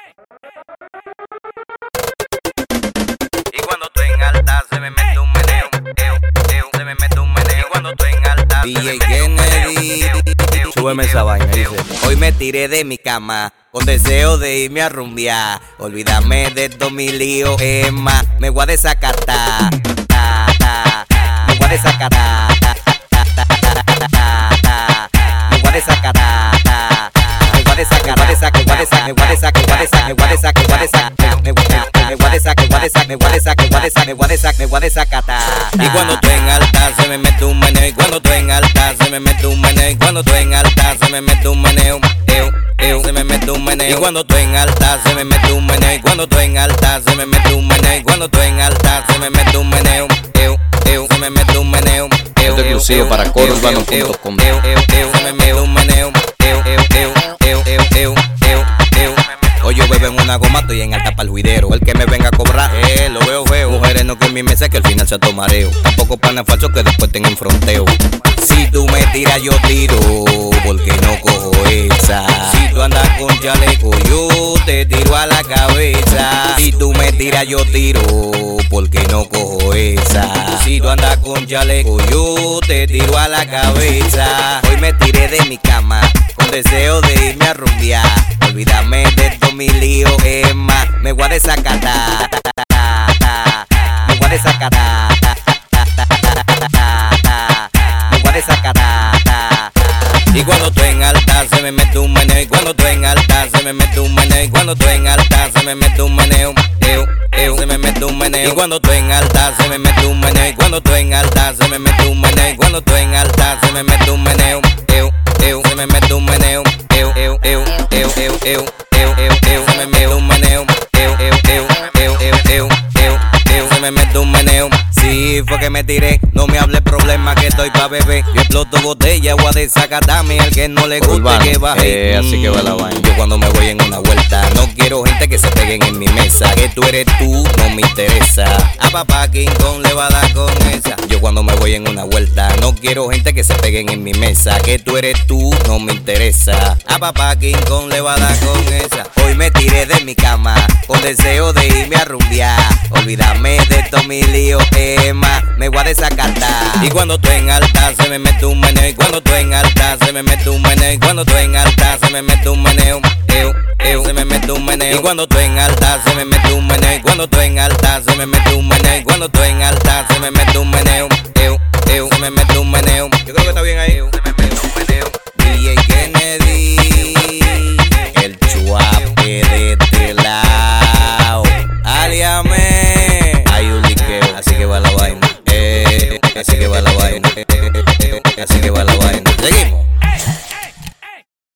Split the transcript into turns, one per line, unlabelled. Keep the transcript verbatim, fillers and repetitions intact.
Y cuando estoy en alta se me mete un meneo, eo, eo, se me mete un meneo. Y cuando estoy en alta
D J Kennedy, súbeme esa vaina, dice. Hoy me tiré de mi cama con deseo de irme a rumbear. Olvídame de todos mis líos, es más, me voy a desacatar. Ta, ta, ta, me voy a desacatar. Ta, ta, ta, ta, ta, ta, ta, me voy a desacatar. Ta, me voy a desacatar, me voy a desacatar, me voy a desacatar, me voy a desacatar, me voy a desacatar, me voy a desacatar, me voy a desacatar, me voy a desacatar, me voy a desacatar, me voy a desacatar, me voy a desacatar, me voy a desacatar.
Y cuando estoy en alta se me mete un meneo. Y cuando estoy en alta se me mete un meneo. Y cuando estoy en alta se me mete un meneo. Eo, eo, se me mete un meneo. Y cuando estoy en alta se me mete un meneo. Y cuando estoy en alta se me mete un meneo. Y cuando estoy en alta se me mete un meneo. Eo, eo, se me mete un meneo.
Esto es exclusivo para coro urbano punto com.
Eo, eo, eo, se me mete un meneo. Eo, eo, eo, eo, eo, eo, eo, eo.
Hoy yo bebo en una goma, estoy en alta pa'l juidero. El que me venga a cobrar, eh, lo veo feo. Mujeres no que en mi mesa que al final se tomareo. Tampoco panes falsos que después tengan fronteo. Si tú me tiras yo tiro, porque no cojo esa. Si tú andas con chaleco yo te tiro a la cabeza. Si tú me tiras yo tiro, porque no cojo esa. Si tú andas con chaleco yo te tiro a la cabeza. Hoy me tiré de mi cama con deseo de irme a rumbear. Olvídame de todos mis líos, es más, me voy a desacatar. Me voy a desacatar. Me voy a desacatar.
Y cuando estoy en alta se me mete un meneo. Y cuando estoy en alta se me mete un meneo. Y cuando estoy en alta se me mete un meneo. Eo, eo, se me mete un meneo. Y cuando estoy en alta se me mete un meneo. Y cuando estoy en alta se me mete un meneo. Y cuando estoy en alta se me mete un meneo. Eo, eo, se me mete un meneo. Eo, eo, eo, eo, eo, eo, eo, eo, eo, se me mete un meneo. Eo, eo, eo, eo, eo, eo, eo, eo, se me mete un meneo.
Sí, fue que me tiré, no me hable problema que estoy pa' beber. Yo exploto botella, voy a desacatarme. Al que no le guste
Urbano,
que baje.
eh, así que va la vaina.
Yo cuando me voy en una vuelta, no quiero gente que se peguen en mi mesa. Que tú eres tú, no me interesa. A papá King Kong le va a dar con esa. Yo cuando me voy en una vuelta, no quiero gente que se peguen en mi mesa. Que tú eres tú, no me interesa. A papá King Kong le va a dar con esa. Hoy me tiré de mi cama con deseo de irme a rumbear. Olvídame de todos mis líos, es más, me voy a desacatar.
Y cuando estoy en alta se me mete un meneo. Y cuando estoy en alta se me mete un meneo. Y cuando estoy en alta se me mete un meneo. Eo, eo, se me mete un meneo. Y cuando estoy en alta se me mete un meneo. Y cuando estoy en alta se me mete un meneo. Y cuando estoy en alta se me mete un meneo. Eo, eo, se me mete un meneo.
Yo creo que está bien ahí.
Se me mete un meneo.
D J Kennedy, el chuape de este lado. Aliame, hay un liqueo, así que va la vaina. Eh, así que va la vaina. Así que va la vaina.